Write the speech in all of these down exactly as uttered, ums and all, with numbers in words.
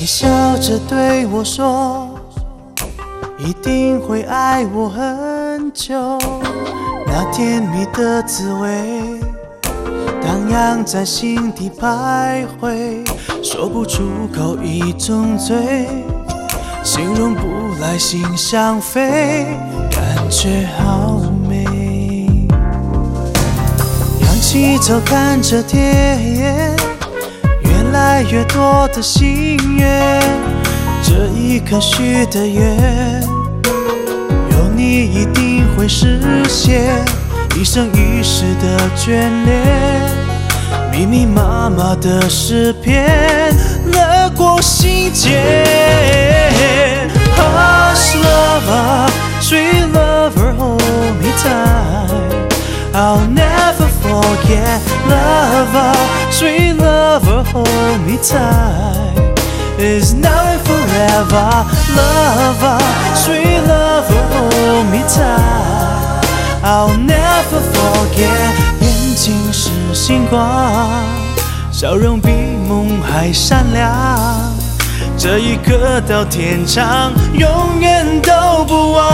你笑着对我说，一定会爱我很久。那甜蜜的滋味荡漾在心底徘徊，说不出口一种醉，形容不来心想飞，感觉好美。仰起头看着天，越来越多的心愿，这一颗许的愿，有你一定会实现，一生一世的眷恋，密密麻麻的诗篇，掠过心间。Hush lover, sweet lover, hold me tight. I'll never forget, lover, sweet lover, hold me tight. It's now and forever, lover, sweet lover, hold me tight. I'll never forget. 眼睛是星光，笑容比梦还闪亮，这一刻到天长，永远都不忘。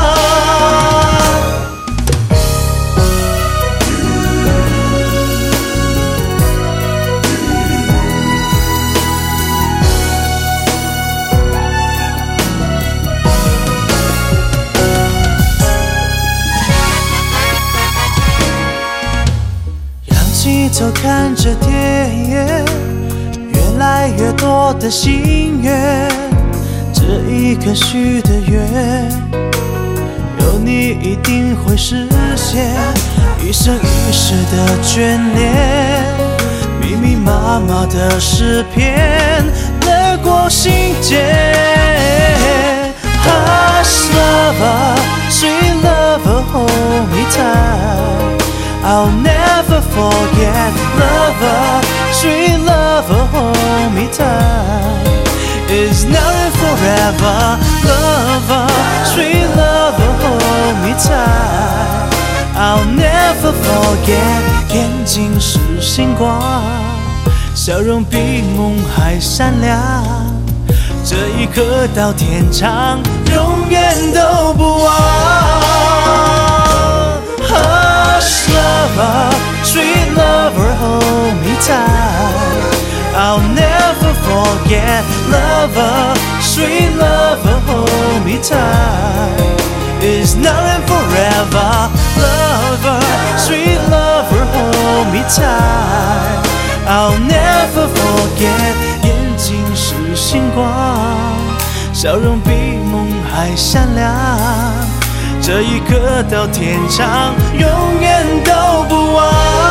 低头看着天，越来越多的心愿，这一颗许的愿，有你一定会实现，一生一世的眷恋，密密麻麻的诗篇，掠过心间。Hush lover, sweet lover, hold me tight. I'll never forget, lover, sweet lover, hold me tight. It's now and forever, lover, sweet lover, hold me tight. I'll never forget. 眼睛是星光，笑容比梦还闪亮，这一刻到天长，永远都不忘。Hush lover, sweet lover, hold me tight. I'll never forget, lover, sweet lover, hold me tight. It's now and forever, lover, sweet lover, hold me tight. I'll never forget. 眼睛是星光，笑容比梦还闪亮，这一刻到天长，永远都不忘。